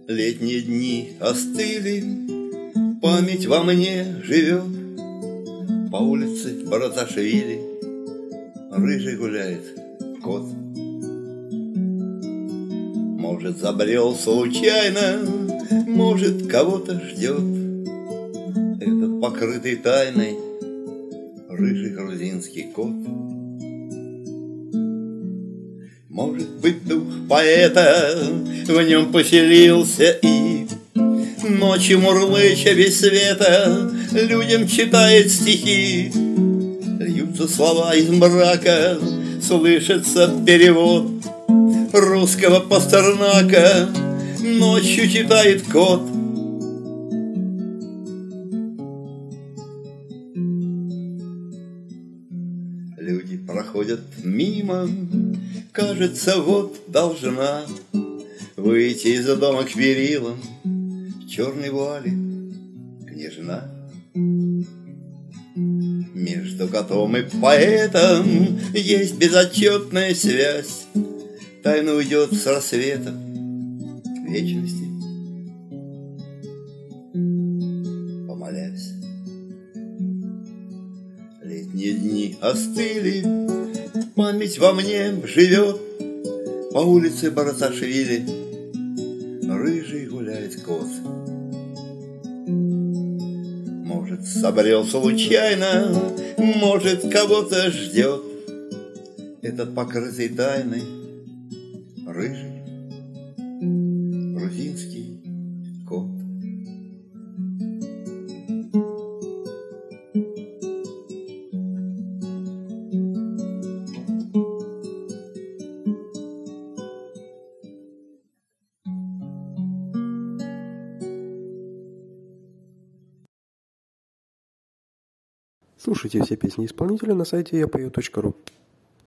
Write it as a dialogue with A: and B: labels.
A: Летние дни остыли, память во мне живет. По улице Бараташвили рыжий гуляет кот. Может, забрел случайно, может, кого-то ждет этот покрытый тайной рыжий грузинский кот. Может быть, дух поэта в нем поселился и ночью мурлыча без света людям читает стихи. Льются слова из мрака, слышится перевод русского Пастернака, ночью читает кот. Люди проходят мимо, кажется, вот должна выйти из дома к перилам в черной вуале княжна. Между котом и поэтом есть безотчетная связь. Тайна уйдет с рассветом к вечности, помолясь. Летние дни остыли, память во мне живет. По улице Бараташвили рыжий гуляет кот. Может, собрел случайно, может, кого-то ждет этот покрытый тайной рыжий грузинский кот.
B: Слушайте все песни исполнителя на сайте yapeo.ru.